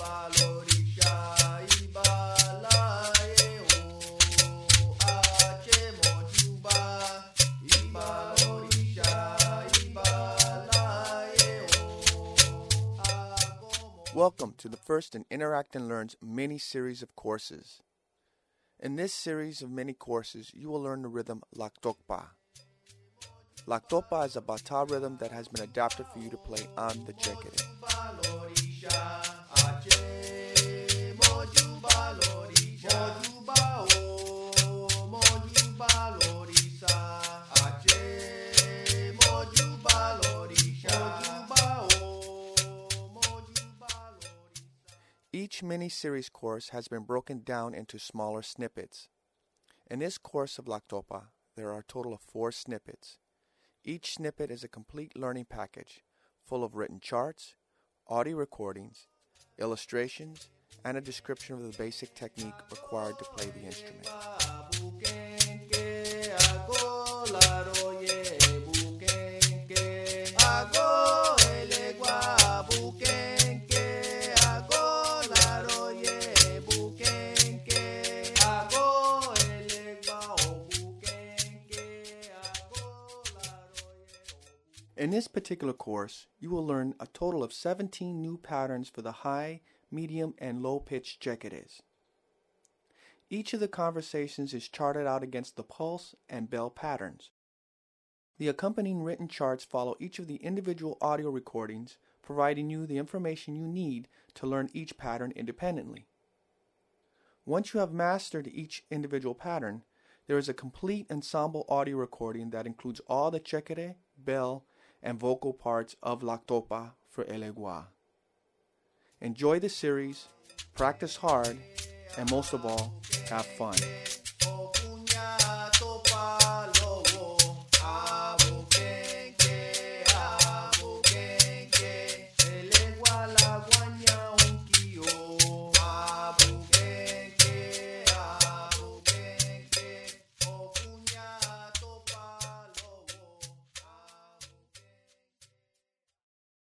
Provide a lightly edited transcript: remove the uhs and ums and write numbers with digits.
Welcome to the first in Interact and Learn's mini-series of courses. In this series of mini courses, you will learn the rhythm Lactokpa. Lactokpa is a bata rhythm that has been adapted for you to play on the jekere. Each mini-series course has been broken down into smaller snippets. In this course of Lactokpa, there are a total of 4 snippets. Each snippet is a complete learning package, full of written charts, audio recordings, illustrations, and a description of the basic technique required to play the instrument. In this particular course, you will learn a total of 17 new patterns for the high, medium, and low-pitched jekeres. Each of the conversations is charted out against the pulse and bell patterns. The accompanying written charts follow each of the individual audio recordings, providing you the information you need to learn each pattern independently. Once you have mastered each individual pattern, there is a complete ensemble audio recording that includes all the jekere, bell, and vocal parts of Lactokpa for Elegua. Enjoy the series, practice hard, and most of all, have fun.